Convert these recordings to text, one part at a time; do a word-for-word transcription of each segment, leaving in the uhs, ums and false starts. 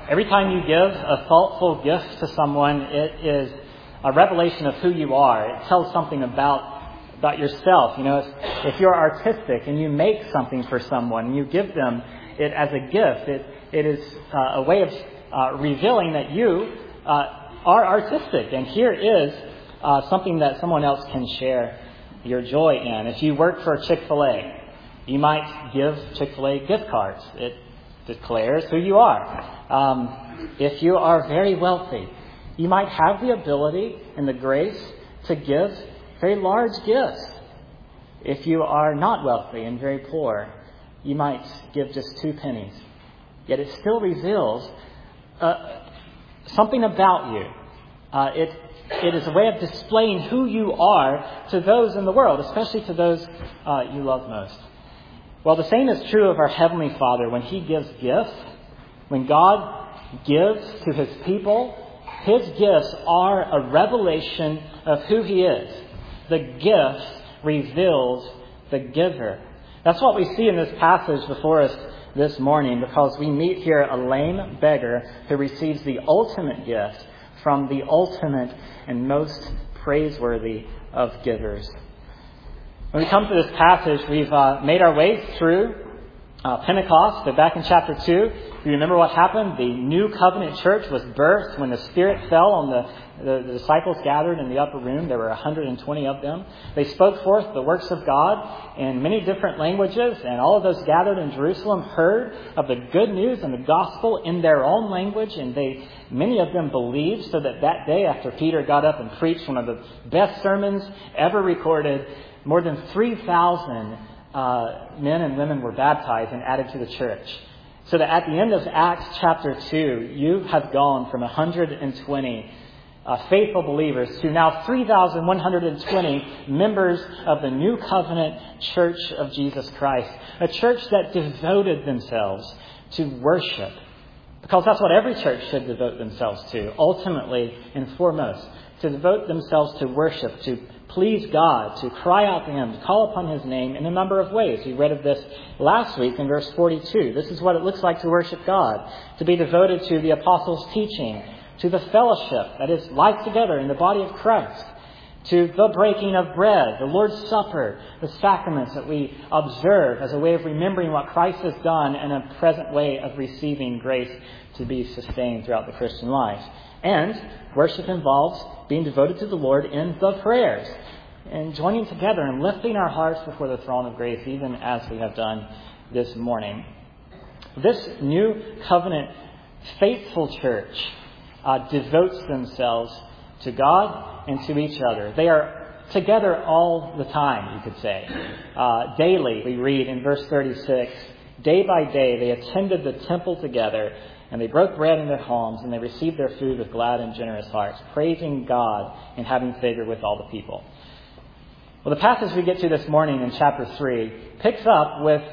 Every time you give a thoughtful gift to someone, it is a revelation of who you are. It tells something about about yourself. You know, if, if you're artistic and you make something for someone, and you give them it as a gift, it it is uh, a way of uh, revealing that you uh, are artistic. And here is uh, something that someone else can share your joy in. If you work for Chick-fil-A, you might give Chick-fil-A gift cards. It declares who you are. Um, if you are very wealthy, you might have the ability and the grace to give very large gifts. If you are not wealthy and very poor, you might give just two pennies. Yet it still reveals uh, something about you. Uh, it it is a way of displaying who you are to those in the world, especially to those uh, you love most. Well, the same is true of our Heavenly Father. When He gives gifts, when God gives to His people, His gifts are a revelation of who He is. The gift reveals the giver. That's what we see in this passage before us this morning, because we meet here a lame beggar who receives the ultimate gift from the ultimate and most praiseworthy of givers. When we come to this passage, we've uh, made our way through uh, Pentecost. So back in chapter two, you remember what happened? The new covenant church was birthed when the Spirit fell on the, the, the disciples gathered in the upper room. There were one hundred twenty of them. They spoke forth the works of God in many different languages, and all of those gathered in Jerusalem heard of the good news and the gospel in their own language, and they many of them believed, so that that day after Peter got up and preached one of the best sermons ever recorded, more than three thousand uh, men and women were baptized and added to the church. So that at the end of Acts chapter two, you have gone from one hundred twenty uh, faithful believers to now three thousand one hundred twenty members of the New Covenant Church of Jesus Christ. A church that devoted themselves to worship. Because that's what every church should devote themselves to, ultimately and foremost. To devote themselves to worship, to please God, to cry out to Him, to call upon His name in a number of ways. We read of this last week in verse forty-two. This is what it looks like to worship God. To be devoted to the apostles' teaching, to the fellowship, that is, life together in the body of Christ, to the breaking of bread, the Lord's Supper, the sacraments that we observe as a way of remembering what Christ has done and a present way of receiving grace to be sustained throughout the Christian life. And worship involves being devoted to the Lord in the prayers and joining together and lifting our hearts before the throne of grace, even as we have done this morning. This new covenant faithful church uh, devotes themselves to God and to each other. They are together all the time, you could say. Uh, daily, we read in verse thirty-six, day by day they attended the temple together, and they broke bread in their homes, and they received their food with glad and generous hearts, praising God and having favor with all the people. Well, the passage we get to this morning in chapter three picks up with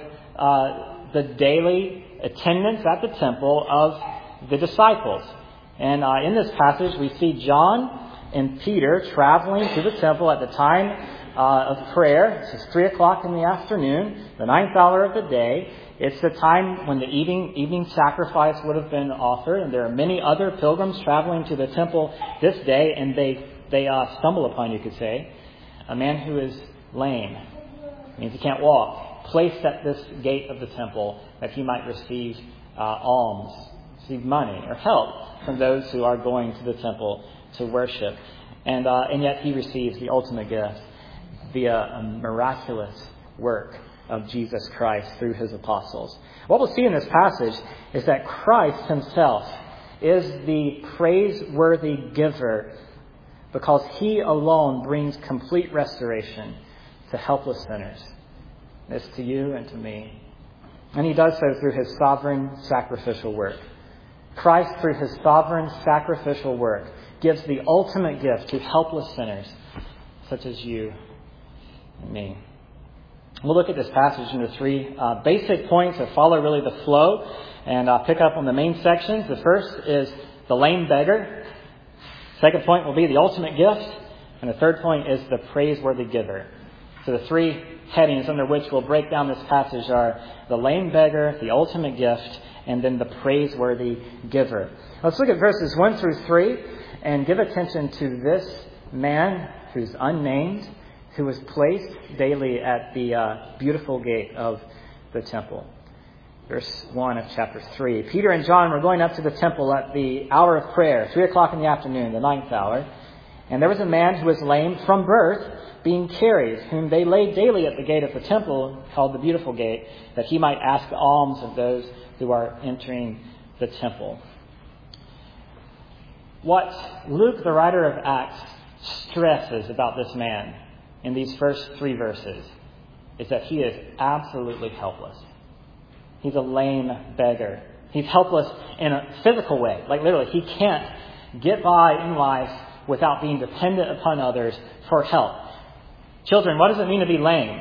uh, the daily attendance at the temple of the disciples. And uh, in this passage, we see John and Peter traveling to the temple at the time uh, of prayer. This is three o'clock in the afternoon, the ninth hour of the day. It's the time when the evening, evening sacrifice would have been offered. And there are many other pilgrims traveling to the temple this day. And they, they uh, stumble upon, you could say, a man who is lame. It means he can't walk. Placed at this gate of the temple that he might receive uh, alms, receive money or help from those who are going to the temple to worship. And, uh, and yet he receives the ultimate gift via a miraculous work of Jesus Christ through His apostles. What we'll see in this passage is that Christ Himself is the praiseworthy giver, because He alone brings complete restoration to helpless sinners. This to you and to me. And He does so through His sovereign sacrificial work. Christ, through His sovereign sacrificial work, gives the ultimate gift to helpless sinners such as you and me. We'll look at this passage into three uh, basic points that follow really the flow and uh, pick up on the main sections. The first is the lame beggar. Second point will be the ultimate gift. And the third point is the praiseworthy giver. So the three headings under which we'll break down this passage are the lame beggar, the ultimate gift, and then the praiseworthy giver. Let's look at verses one through three and give attention to this man who's unnamed, who was placed daily at the uh, beautiful gate of the temple. Verse one of chapter three. Peter and John were going up to the temple at the hour of prayer, three o'clock in the afternoon, the ninth hour. And there was a man who was lame from birth, being carried, whom they laid daily at the gate of the temple, called the Beautiful Gate, that he might ask alms of those who are entering the temple. What Luke, the writer of Acts, stresses about this man in these first three verses is that he is absolutely helpless. He's a lame beggar. He's helpless in a physical way. Like literally, he can't get by in life without being dependent upon others for help. Children, what does it mean to be lame?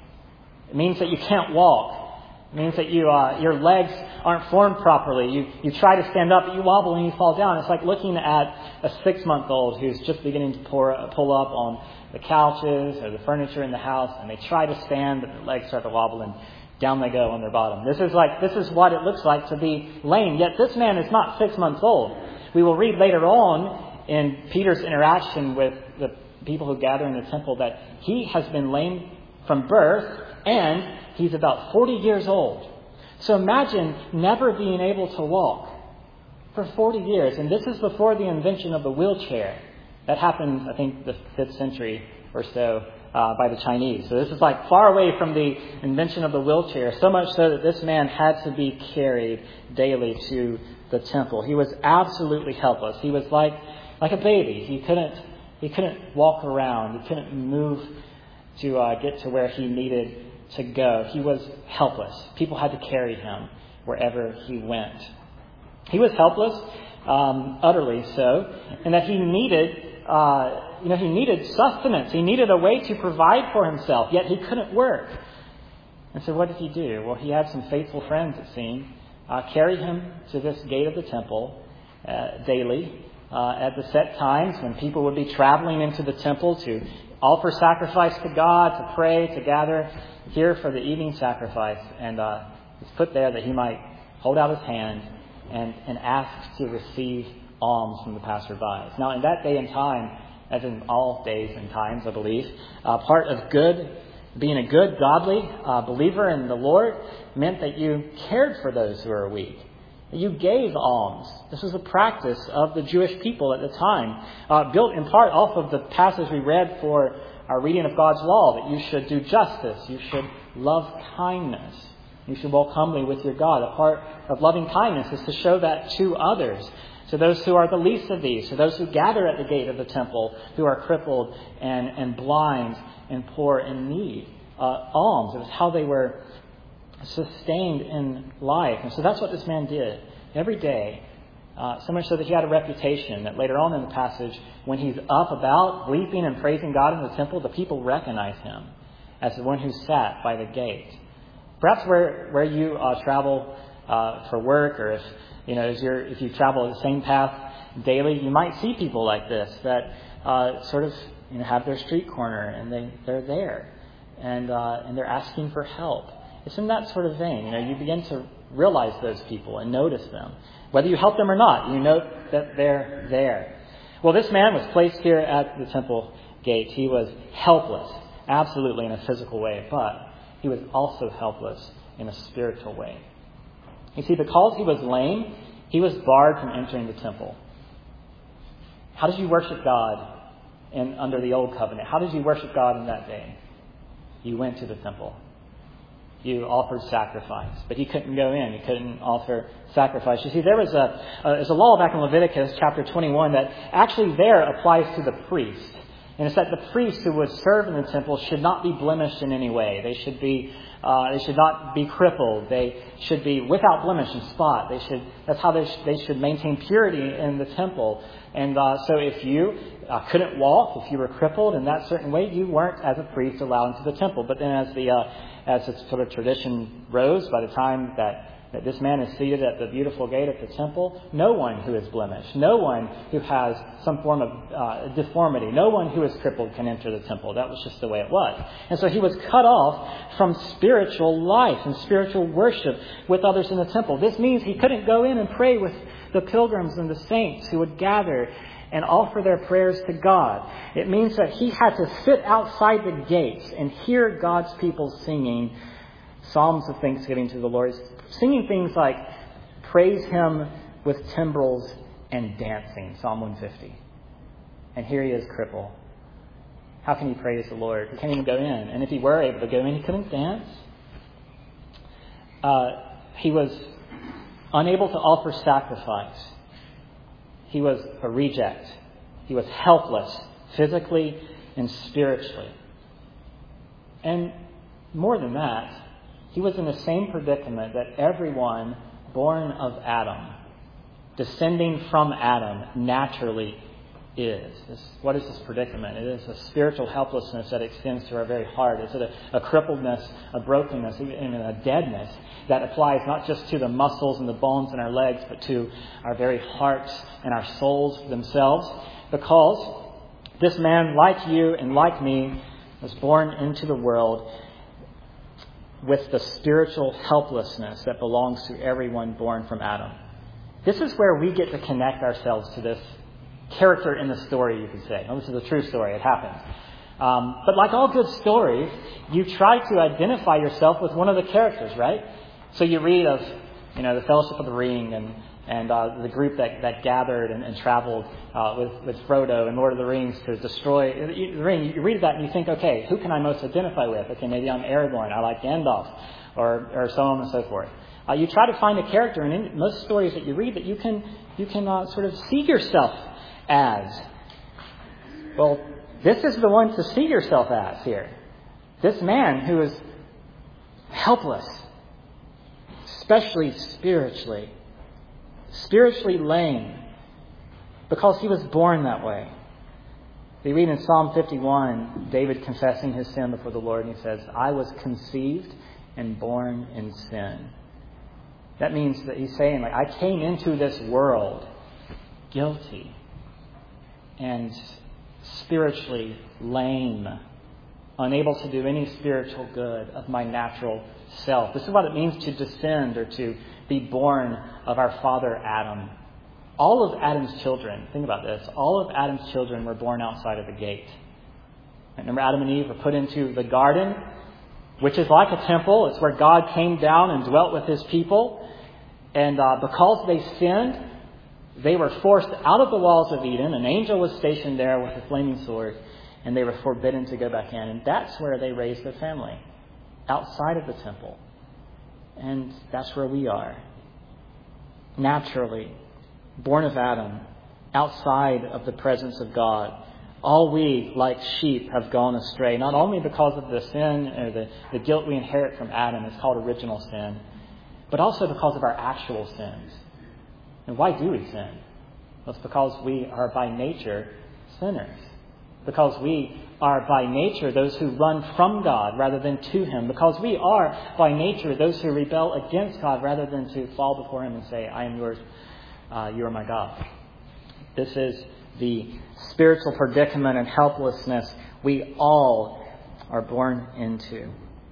It means that you can't walk. It means that you uh, your legs aren't formed properly. You you try to stand up, but you wobble and you fall down. It's like looking at a six-month-old who's just beginning to pour, pull up on the couches or the furniture in the house, and they try to stand, but their legs start to wobble, and down they go on their bottom. This is like this is what it looks like to be lame. Yet this man is not six months old. We will read later on in Peter's interaction with the people who gather in the temple that he has been lame from birth, and he's about forty years old. So imagine never being able to walk for forty years. And this is before the invention of the wheelchair. That happened, I think, the fifth century or so uh, by the Chinese. So this is like far away from the invention of the wheelchair, so much so that this man had to be carried daily to the temple. He was absolutely helpless. He was like like a baby. He couldn't he couldn't walk around. He couldn't move to uh, get to where he needed to go. He was helpless. People had to carry him wherever he went. He was helpless, um, utterly so, and that he needed, uh, you know, he needed sustenance. He needed a way to provide for himself, yet he couldn't work. And so what did he do? Well, he had some faithful friends, it seemed, uh, carry him to this gate of the temple uh, daily uh, at the set times when people would be traveling into the temple to offer sacrifice to God, to pray, to gather here for the evening sacrifice. And uh, he's put there that he might hold out his hand and, and ask to receive alms from the passerbys. Now, in that day and time, as in all days and times, I believe, uh, part of good, being a good, godly uh, believer in the Lord meant that you cared for those who are weak. You gave alms. This was a practice of the Jewish people at the time, uh, built in part off of the passage we read for our reading of God's law, that you should do justice, you should love kindness, you should walk humbly with your God. A part of loving kindness is to show that to others, to those who are the least of these, to those who gather at the gate of the temple, who are crippled and, and blind and poor in need. Uh, alms, it was how they were sustained in life. And so that's what this man did every day. Uh, so much so that he had a reputation that later on in the passage, when he's up about leaping and praising God in the temple, the people recognize him as the one who sat by the gate. Perhaps where where you uh, travel uh, for work, or if you know if, you're, if you travel the same path daily, you might see people like this that uh, sort of you know have their street corner and they they're there and uh, and they're asking for help. It's in that sort of vein. You know, you begin to realize those people and notice them. Whether you help them or not, you note that they're there. Well, this man was placed here at the temple gate. He was helpless, absolutely in a physical way, but he was also helpless in a spiritual way. You see, because he was lame, he was barred from entering the temple. How did you worship God in, under the old covenant? How did you worship God in that day? You went to the temple. You offered sacrifice, but he couldn't go in. He couldn't offer sacrifice. You see, there was a, a there's a law back in Leviticus chapter twenty-one that actually there applies to the priest. And it's that the priests who would serve in the temple should not be blemished in any way. They should be, uh, they should not be crippled. They should be without blemish and spot. They should. That's how they sh- they should maintain purity in the temple. And uh, so, if you uh, couldn't walk, if you were crippled in that certain way, you weren't, as a priest, allowed into the temple. But then, as the uh, as its sort of tradition rose, by the time that that this man is seated at the beautiful gate at the temple. No one who is blemished, no one who has some form of uh, deformity, no one who is crippled can enter the temple. That was just the way it was. And so he was cut off from spiritual life and spiritual worship with others in the temple. This means he couldn't go in and pray with the pilgrims and the saints who would gather and offer their prayers to God. It means that he had to sit outside the gates and hear God's people singing psalms of thanksgiving to the Lord, singing things like praise him with timbrels and dancing, Psalm one fifty. And here he is crippled. How can he praise the Lord? He can't even go in. And if he were able to go in, he couldn't dance. Uh, he was unable to offer sacrifice. He was a reject. He was helpless, physically and spiritually. And more than that, he was in the same predicament that everyone born of Adam, descending from Adam, naturally is. This, what is this predicament? It is a spiritual helplessness that extends to our very heart. It's a, a crippledness, a brokenness, even a deadness that applies not just to the muscles and the bones in our legs, but to our very hearts and our souls themselves. Because this man, like you and like me, was born into the world with the spiritual helplessness that belongs to everyone born from Adam. This is where we get to connect ourselves to this character in the story, you could say. Now, this is a true story. It happened. Um, but like all good stories, you try to identify yourself with one of the characters, right? So you read of, you know, the Fellowship of the Ring and and uh, the group that, that gathered and, and traveled uh, with, with Frodo and Lord of the Rings to destroy the ring. You read that and you think, okay, who can I most identify with? Okay, maybe I'm Aragorn. I like Gandalf, or or so on and so forth. Uh, you try to find a character, and in most stories that you read, that you can you can uh, sort of see yourself as. Well, this is the one to see yourself as here. This man who is helpless, especially spiritually, spiritually lame, because he was born that way. We read in Psalm fifty-one, David confessing his sin before the Lord, and he says, I was conceived and born in sin. That means that he's saying, like, I came into this world guilty and spiritually lame, unable to do any spiritual good of my natural self. This is what it means to descend or to be born of our father Adam. All of Adam's children, think about this, all of Adam's children were born outside of the gate. Remember, Adam and Eve were put into the garden, which is like a temple. It's where God came down and dwelt with his people. And uh, because they sinned, they were forced out of the walls of Eden. An angel was stationed there with a flaming sword, and they were forbidden to go back in. And that's where they raised their family, outside of the temple. And that's where we are. Naturally, born of Adam, outside of the presence of God. All we, like sheep, have gone astray, not only because of the sin or the, the guilt we inherit from Adam, it's called original sin, but also because of our actual sins. And why do we sin? Well, it's because we are by nature sinners. Because we are by nature those who run from God rather than to him. Because we are by nature those who rebel against God rather than to fall before him and say, I am yours, uh, you are my God. This is the spiritual predicament and helplessness we all are born into.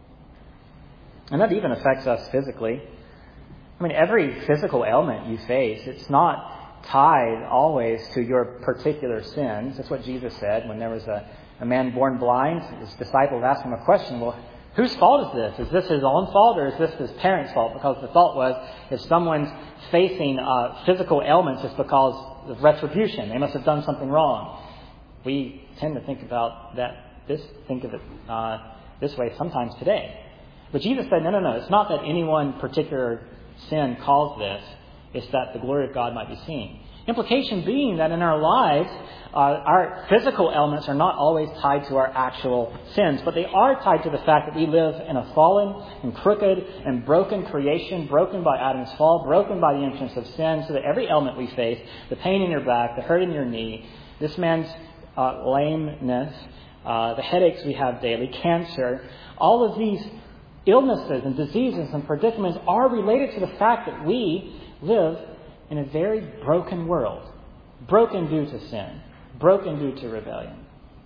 And that even affects us physically. I mean, every physical ailment you face, it's not tied always to your particular sins. That's what Jesus said when there was a, a man born blind. His disciples asked him a question, well, whose fault is this? Is this his own fault or is this his parents' fault? Because the thought was, if someone's facing uh, physical ailments, it's because of retribution. They must have done something wrong. We tend to think about that, this, think of it uh, this way sometimes today. But Jesus said, no, no, no. It's not that any one particular sin caused this. It's that the glory of God might be seen. Implication being that in our lives, uh, our physical ailments are not always tied to our actual sins, but they are tied to the fact that we live in a fallen and crooked and broken creation, broken by Adam's fall, broken by the entrance of sin, so that every ailment we face, the pain in your back, the hurt in your knee, this man's uh, lameness, uh, the headaches we have daily, cancer, all of these illnesses and diseases and predicaments are related to the fact that we live in a very broken world. Broken due to sin. Broken due to rebellion.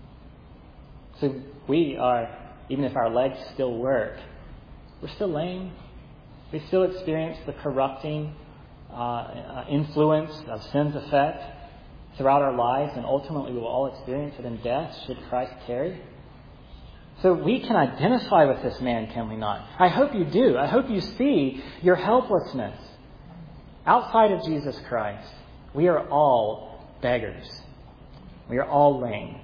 So we are, even if our legs still work, we're still lame. We still experience the corrupting uh, influence of sin's effect throughout our lives, and ultimately we will all experience it in death should Christ tarry. So we can identify with this man, can we not? I hope you do. I hope you see your helplessness. Outside of Jesus Christ, we are all beggars. We are all lame.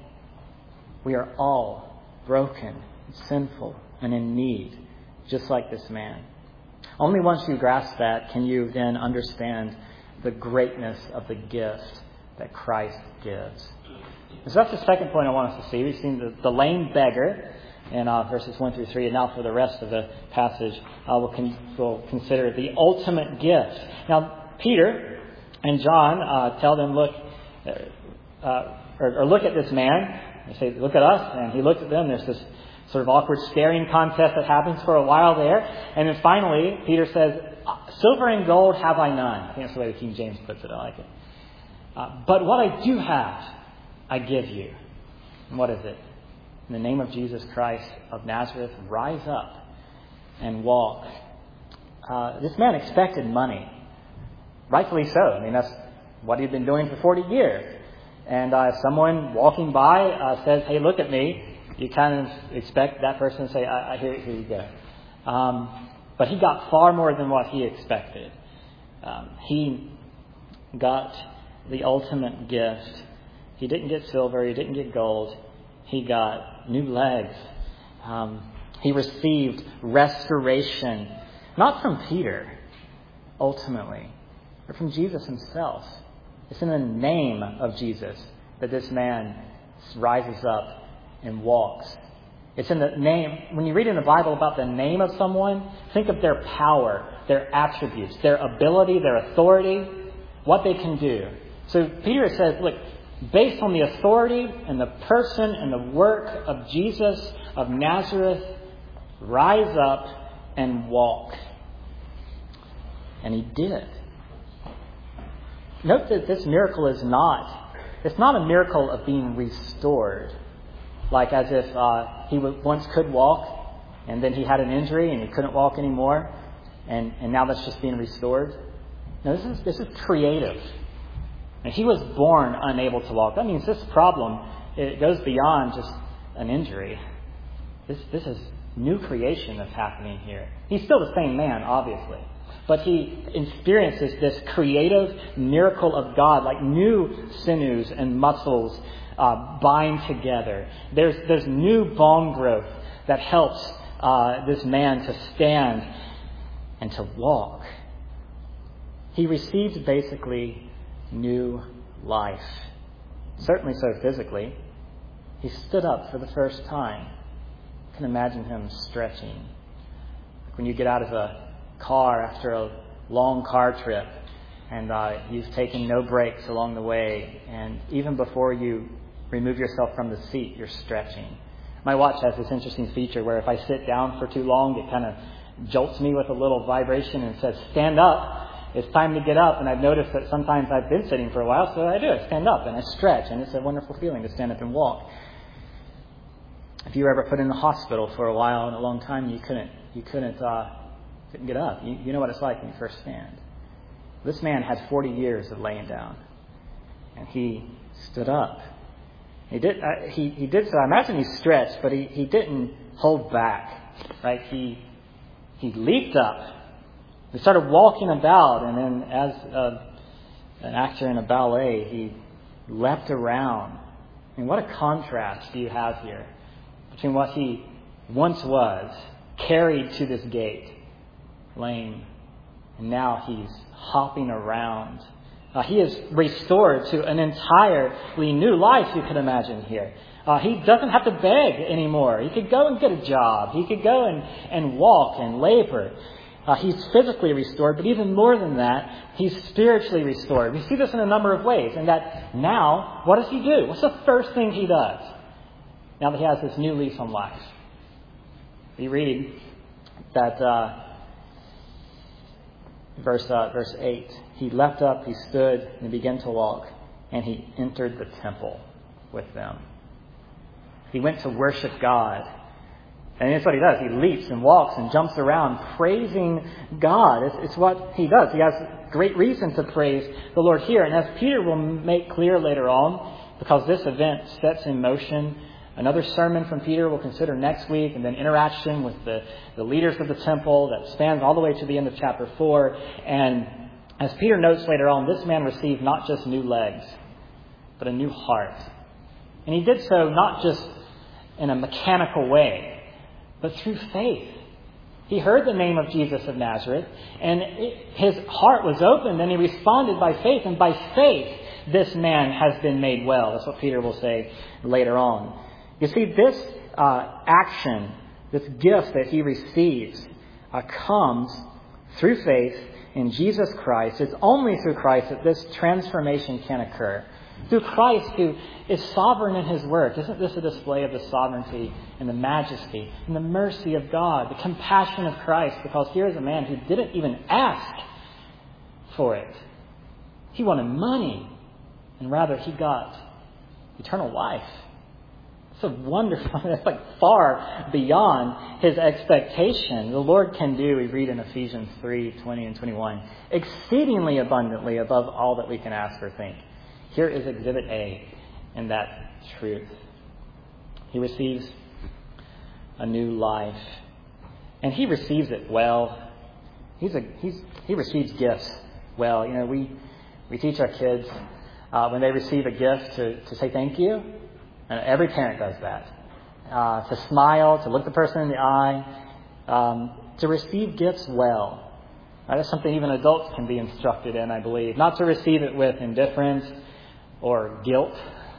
We are all broken, sinful, and in need, just like this man. Only once you grasp that can you then understand the greatness of the gift that Christ gives. So that's the second point I want us to see. We've seen the, the lame beggar in uh, verses one through three. And now for the rest of the passage, uh, we'll, con- we'll consider the ultimate gift. Now, Peter and John uh, tell them, look, uh, or, or look at this man. They say, look at us. And he looks at them. There's this sort of awkward staring contest that happens for a while there. And then finally, Peter says, silver and gold have I none. I think that's the way the King James puts it. I like it. Uh, but what I do have, I give you. And what is it? In the name of Jesus Christ of Nazareth, rise up and walk. Uh, this man expected money. Rightfully so. I mean, that's what he'd been doing for forty years. And uh, if someone walking by uh, says, hey, look at me, you kind of expect that person to say, I, I hear it, here you go. Um, but he got far more than what he expected. Um, he got the ultimate gift. He didn't get silver. He didn't get gold. He got new legs. Um, he received restoration, not from Peter, ultimately, but from Jesus himself. It's in the name of Jesus that this man rises up and walks. It's in the name. When you read in the Bible about the name of someone, think of their power, their attributes, their ability, their authority, what they can do. So Peter says, look, based on the authority and the person and the work of Jesus of Nazareth, rise up and walk. And he did. Note that this miracle is not, it's not a miracle of being restored. Like as if uh, he once could walk and then he had an injury and he couldn't walk anymore. And, and now that's just being restored. No, this is, this is creative. And he was born unable to walk. That means this problem, it goes beyond just an injury. This, this is new creation that's happening here. He's still the same man, obviously. But he experiences this creative miracle of God, like new sinews and muscles uh, bind together. There's, there's new bone growth that helps uh, this man to stand and to walk. He received basically new life. Certainly so physically. He stood up for the first time. You can imagine him stretching. When you get out of a car after a long car trip and uh, you've taken no breaks along the way, and even before you remove yourself from the seat, you're stretching. My watch has this interesting feature where if I sit down for too long, it kind of jolts me with a little vibration and says, stand up. It's time to get up. And I've noticed that sometimes I've been sitting for a while, so I do. I stand up and I stretch, and it's a wonderful feeling to stand up and walk. If you were ever put in the hospital for a while and a long time, you couldn't, you couldn't, uh, couldn't get up. You, you know what it's like when you first stand. This man had forty years of laying down, and he stood up. He did. Uh, he he did so. I imagine he stretched, but he, he didn't hold back. Right? He he leaped up. He started walking about, and then as a, an actor in a ballet, he leapt around. I mean, what a contrast do you have here between what he once was, carried to this gate, lame, and now he's hopping around. Uh, he is restored to an entirely new life, you could imagine here. Uh, he doesn't have to beg anymore. He could go and get a job. He could go and, and walk and labor. Uh, he's physically restored, but even more than that, he's spiritually restored. We see this in a number of ways. And that now, what does he do? What's the first thing he does now that he has this new lease on life? We read that uh, verse uh, verse eight, he leapt up, he stood, and began to walk, and he entered the temple with them. He went to worship God. And that's what he does. He leaps and walks and jumps around praising God. It's, it's what he does. He has great reason to praise the Lord here. And as Peter will make clear later on, because this event sets in motion another sermon from Peter we'll consider next week, and then interaction with the, the leaders of the temple that spans all the way to the end of chapter four. And as Peter notes later on, this man received not just new legs, but a new heart. And he did so not just in a mechanical way, but through faith. He heard the name of Jesus of Nazareth, and it, his heart was opened, and he responded by faith. And by faith, this man has been made well. That's what Peter will say later on. You see, this uh, action, this gift that he receives, uh, comes through faith in Jesus Christ. It's only through Christ that this transformation can occur. Through Christ, who is sovereign in his work. Isn't this a display of the sovereignty and the majesty and the mercy of God, the compassion of Christ? Because here is a man who didn't even ask for it. He wanted money, and rather he got eternal life. It's so wonderful. It's like far beyond his expectation. The Lord can do, we read in Ephesians three, twenty and twenty-one, exceedingly abundantly above all that we can ask or think. Here is exhibit A in that truth. He receives a new life. And he receives it well. He's a, he's, he receives gifts well. You know, we, we teach our kids uh, when they receive a gift to, to say thank you. And every parent does that. Uh, to smile, to look the person in the eye, um, to receive gifts well. That is something even adults can be instructed in, I believe. Not to receive it with indifference or guilt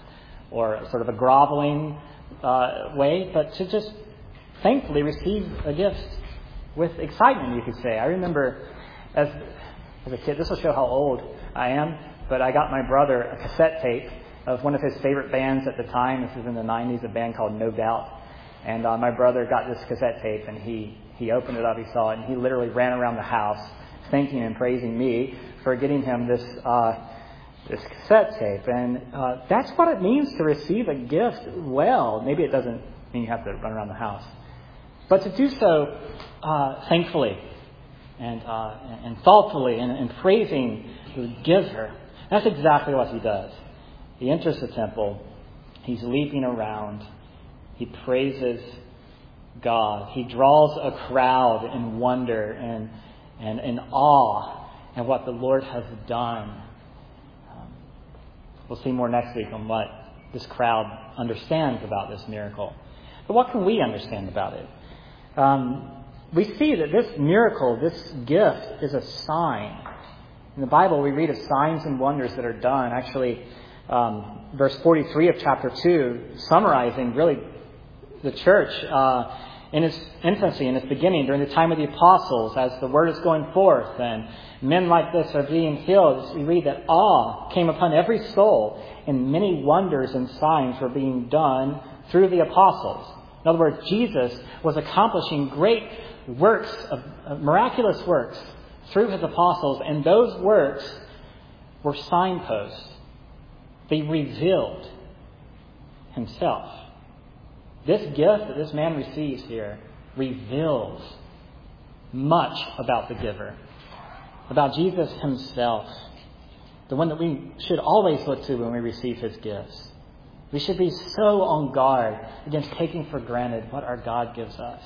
or sort of a groveling uh, way, but to just thankfully receive a gift with excitement, you could say. I remember as, as a kid, this will show how old I am, but I got my brother a cassette tape of one of his favorite bands at the time. This was in the nineties, a band called No Doubt. And uh, my brother got this cassette tape, and he, he opened it up, he saw it, and he literally ran around the house thanking and praising me for getting him this uh, this cassette tape. And uh, that's what it means to receive a gift well. Maybe it doesn't mean you have to run around the house. But to do so uh, thankfully and uh, and thoughtfully and, and praising the giver, that's exactly what he does. He enters the temple. He's leaping around. He praises God. He draws a crowd in wonder and and in awe at what the Lord has done. Um, we'll see more next week on what this crowd understands about this miracle. But what can we understand about it? Um, we see that this miracle, this gift, is a sign. In the Bible, we read of signs and wonders that are done. Actually, um, verse forty-three of chapter two, summarizing really the church uh, in its infancy, in its beginning, during the time of the apostles, as the word is going forth and men like this are being healed. We read that awe came upon every soul, and many wonders and signs were being done through the apostles. In other words, Jesus was accomplishing great works, of, of miraculous works, through his apostles, and those works were signposts. They revealed himself. This gift that this man receives here reveals much about the giver, about Jesus himself, the one that we should always look to when we receive his gifts. We should be so on guard against taking for granted what our God gives us.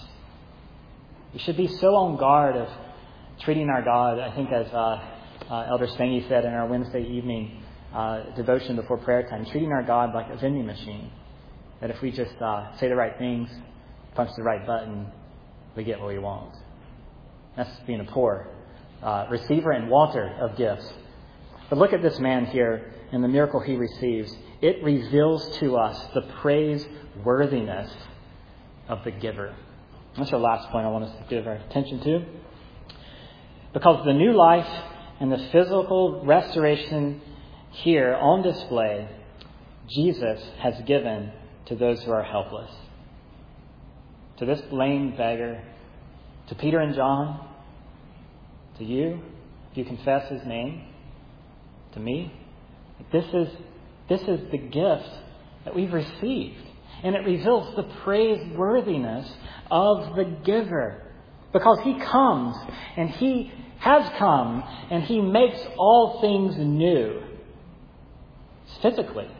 We should be so on guard of treating our God, I think as uh, uh, Elder Stange said in our Wednesday evening uh, devotion before prayer time, treating our God like a vending machine. That if we just uh, say the right things, punch the right button, we get what we want. That's being a poor uh, receiver and wanter of gifts. But look at this man here and the miracle he receives. It reveals to us the praiseworthiness of the giver. That's our last point I want us to give our attention to. Because the new life and the physical restoration here on display, Jesus has given to those who are helpless. To this lame beggar, to Peter and John, to you, if you confess His name, to me. This is, this is the gift that we've received. And it reveals the praiseworthiness of the giver. Because He comes, and He has come, and He makes all things new. Physically.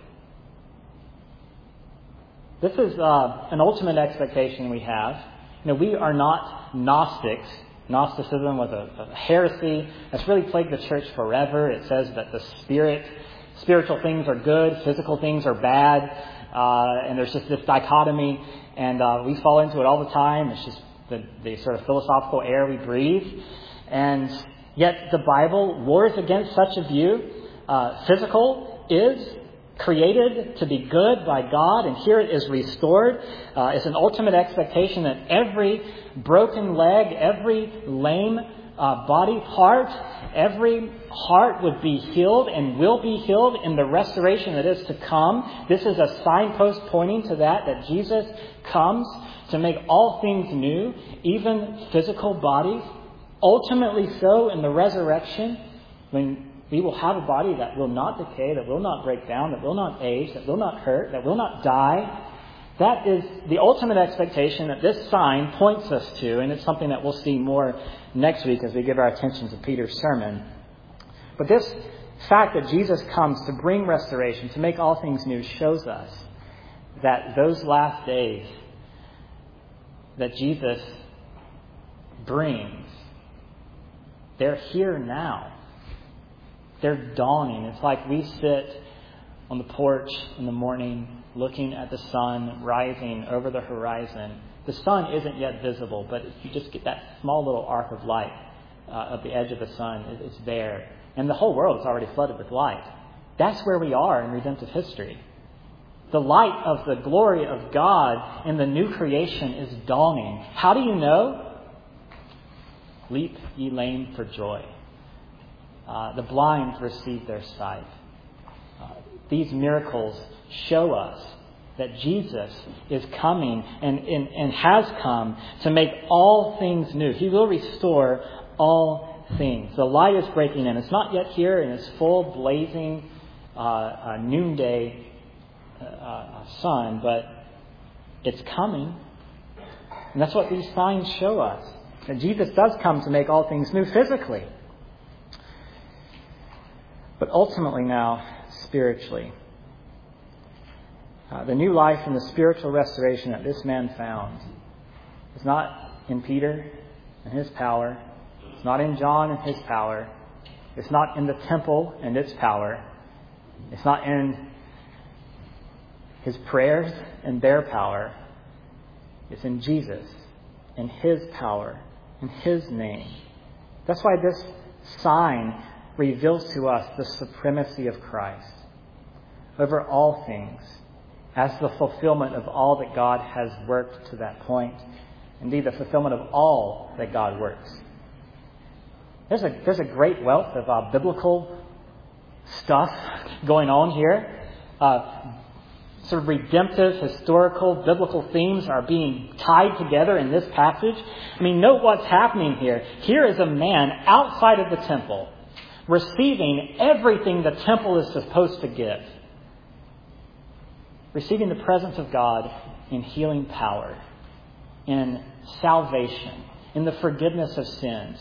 This is uh, an ultimate expectation we have. You know, we are not Gnostics. Gnosticism was a, a heresy that's really plagued the church forever. It says that the spirit, spiritual things are good, physical things are bad, uh, and there's just this dichotomy, and uh, we fall into it all the time. It's just the, the sort of philosophical air we breathe, and yet the Bible wars against such a view. Uh, physical is created to be good by God, and here it is restored. Uh, it's an ultimate expectation that every broken leg, every lame uh, body part, every heart would be healed and will be healed in the restoration that is to come. This is a signpost pointing to that, that Jesus comes to make all things new, even physical bodies. Ultimately so in the resurrection, when we will have a body that will not decay, that will not break down, that will not age, that will not hurt, that will not die. That is the ultimate expectation that this sign points us to, and it's something that we'll see more next week as we give our attention to Peter's sermon. But this fact that Jesus comes to bring restoration, to make all things new, shows us that those last days that Jesus brings, they're here now. They're dawning. It's like we sit on the porch in the morning looking at the sun rising over the horizon. The sun isn't yet visible, but if you just get that small little arc of light uh, at the edge of the sun, it's there. And the whole world is already flooded with light. That's where we are in redemptive history. The light of the glory of God in the new creation is dawning. How do you know? Leap, ye lame, for joy. Uh, the blind receive their sight. Uh, these miracles show us that Jesus is coming and, and, and has come to make all things new. He will restore all things. The light is breaking in. It's not yet here in its full blazing uh, uh, noonday uh, uh, sun, but it's coming. And that's what these signs show us. That Jesus does come to make all things new physically. But ultimately now, spiritually. Uh, the new life and the spiritual restoration that this man found is not in Peter and his power. It's not in John and his power. It's not in the temple and its power. It's not in his prayers and their power. It's in Jesus and His power and His name. That's why this sign reveals to us the supremacy of Christ over all things as the fulfillment of all that God has worked to that point. Indeed, the fulfillment of all that God works. There's a, there's a great wealth of uh, biblical stuff going on here. Uh, sort of redemptive, historical, biblical themes are being tied together in this passage. I mean, note what's happening here. Here is a man outside of the temple receiving everything the temple is supposed to give. Receiving the presence of God in healing power, in salvation, in the forgiveness of sins.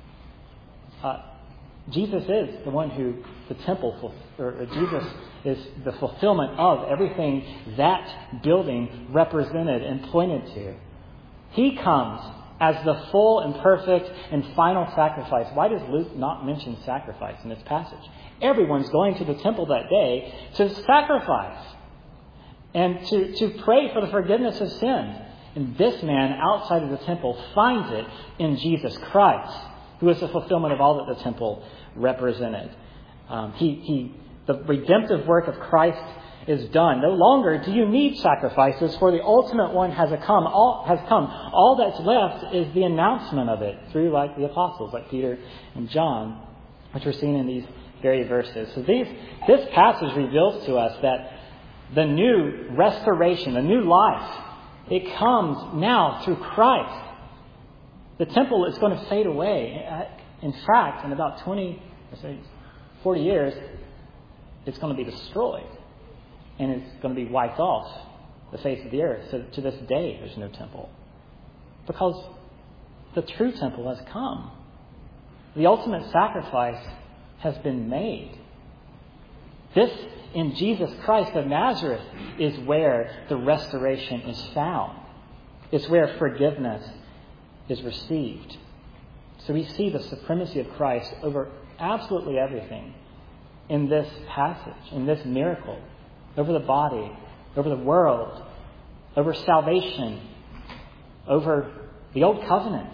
Uh, Jesus is the one who the temple, or Jesus is the fulfillment of everything that building represented and pointed to. He comes as the full and perfect and final sacrifice. Why does Luke not mention sacrifice in this passage? Everyone's going to the temple that day to sacrifice and to, to pray for the forgiveness of sins. And this man outside of the temple finds it in Jesus Christ, who is the fulfillment of all that the temple represented. Um, he, he, the redemptive work of Christ is done. No longer do you need sacrifices, for the ultimate one has come. All has come. All that's left is the announcement of it through, like the apostles, like Peter and John, which we're seeing in these very verses. So these, this passage reveals to us that the new restoration, the new life, it comes now through Christ. The temple is going to fade away. In fact, in about twenty, forty years, it's going to be destroyed. And it's going to be wiped off the face of the earth. So to this day, there's no temple. Because the true temple has come. The ultimate sacrifice has been made. This, in Jesus Christ of Nazareth, is where the restoration is found. It's where forgiveness is received. So we see the supremacy of Christ over absolutely everything in this passage, in this miracle, over the body, over the world, over salvation, over the old covenant.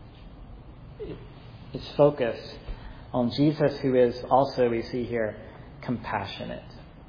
It's focused on Jesus, who is also, we see here, compassionate.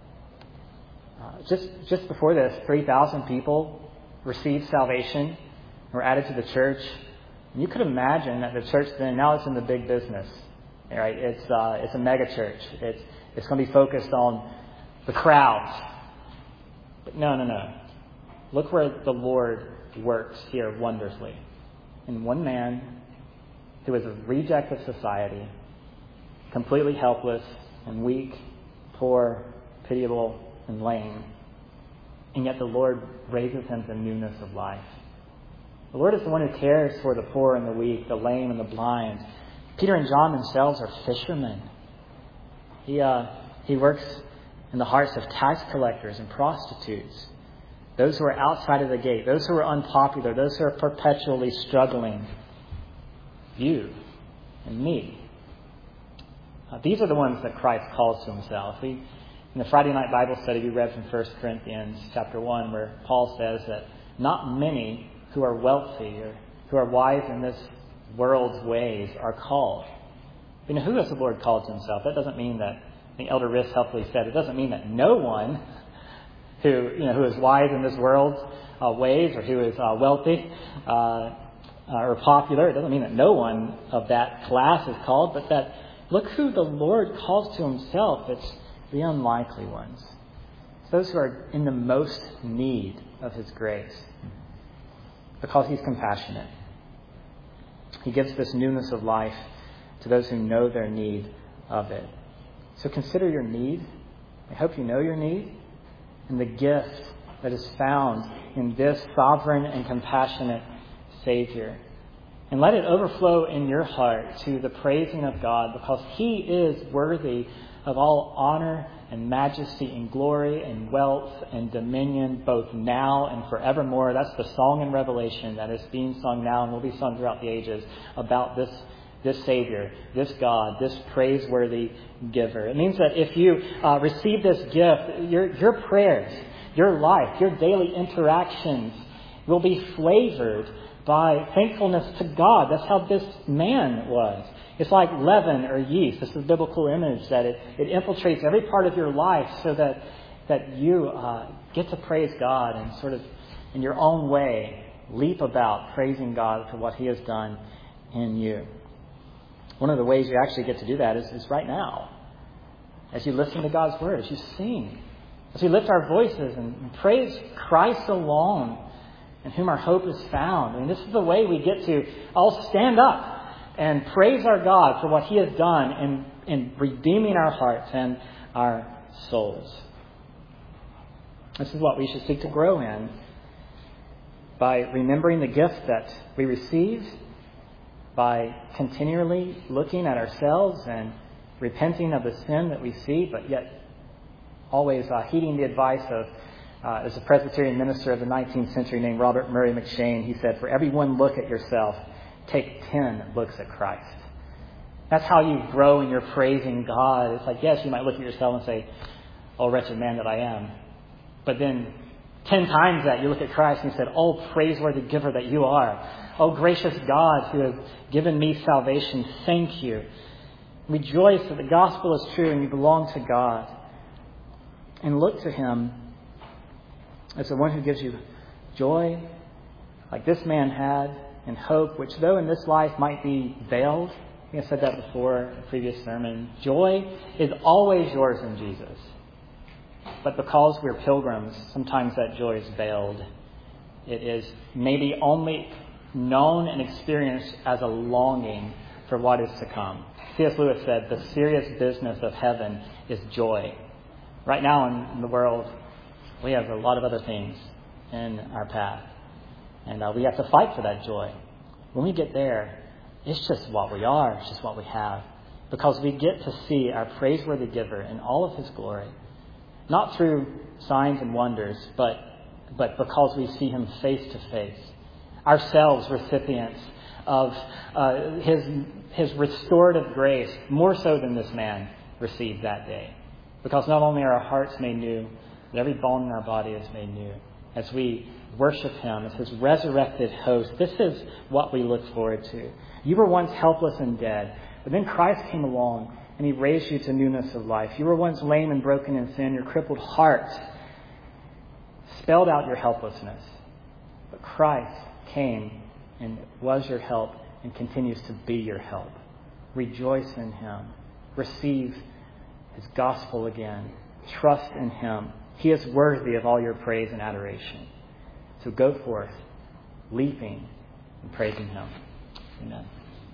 Uh, just just before this, three thousand people received salvation, were added to the church. And you could imagine that the church then, now it's in the big business. Right? It's uh, it's a mega church. It's it's going to be focused on the crowds. But no, no, no. Look where the Lord works here wonderfully. In one man who is a reject of society, completely helpless and weak, poor, pitiable, and lame. And yet the Lord raises him to newness of life. The Lord is the one who cares for the poor and the weak, the lame and the blind. Peter and John themselves are fishermen. He uh, he works in the hearts of tax collectors and prostitutes, those who are outside of the gate, those who are unpopular, those who are perpetually struggling. You and me. Uh, these are the ones that Christ calls to himself. We, in the Friday night Bible study, we read from First Corinthians chapter one, where Paul says that not many who are wealthy or who are wise in this world's ways are called. You know, who has the Lord called to himself? That doesn't mean that, I think Elder Riss helpfully said, it doesn't mean that no one who, you know, who is wise in this world's uh, ways or who is uh, wealthy uh, or popular, it doesn't mean that no one of that class is called, but that look who the Lord calls to himself. It's the unlikely ones. It's those who are in the most need of his grace. Because he's compassionate. He gives this newness of life to those who know their need of it. So consider your need. I hope you know your need and the gift that is found in this sovereign and compassionate Savior. And let it overflow in your heart to the praising of God, because he is worthy of all honor and majesty and glory and wealth and dominion, both now and forevermore. That's the song in Revelation that is being sung now and will be sung throughout the ages about this, this Savior, this God, this praiseworthy giver. It means that if you uh, receive this gift, your, your prayers, your life, your daily interactions will be flavored by thankfulness to God. That's how this man was. It's like leaven or yeast. This is a biblical image that it, it infiltrates every part of your life so that that you uh, get to praise God and sort of in your own way leap about praising God for what he has done in you. One of the ways you actually get to do that is, is right now. As you listen to God's word, as you sing, as we lift our voices and praise Christ alone, in whom our hope is found. And this is the way we get to all stand up and praise our God for what he has done in, in redeeming our hearts and our souls. This is what we should seek to grow in by remembering the gift that we receive, by continually looking at ourselves and repenting of the sin that we see, but yet always uh, heeding the advice of Uh, as a Presbyterian minister of the nineteenth century named Robert Murray McShane. He said, for every one look at yourself, take ten looks at Christ. That's how you grow in your praising God. It's like, yes, you might look at yourself and say, oh, wretched man that I am. But then ten times that, you look at Christ and you said, oh, praiseworthy giver that you are. Oh, gracious God who has given me salvation, thank you. Rejoice that the gospel is true and you belong to God. And look to him as the one who gives you joy, like this man had, and hope, which though in this life might be veiled, I think I said that before in a previous sermon, joy is always yours in Jesus. But because we're pilgrims, sometimes that joy is veiled. It is maybe only known and experienced as a longing for what is to come. C S Lewis said, the serious business of heaven is joy. Right now in the world, we have a lot of other things in our path. And uh, we have to fight for that joy. When we get there, it's just what we are. It's just what we have. Because we get to see our praiseworthy giver in all of his glory. Not through signs and wonders, but, but because we see him face to face. Ourselves recipients of uh, his, his restorative grace, more so than this man received that day. Because not only are our hearts made new, but every bone in our body is made new. As we worship him as his resurrected host, this is what we look forward to. You were once helpless and dead, but then Christ came along and he raised you to newness of life. You were once lame and broken in sin. Your crippled heart spelled out your helplessness. But Christ came and was your help and continues to be your help. Rejoice in him. Receive his gospel again. Trust in him. He is worthy of all your praise and adoration. So go forth, leaping and praising him. Amen.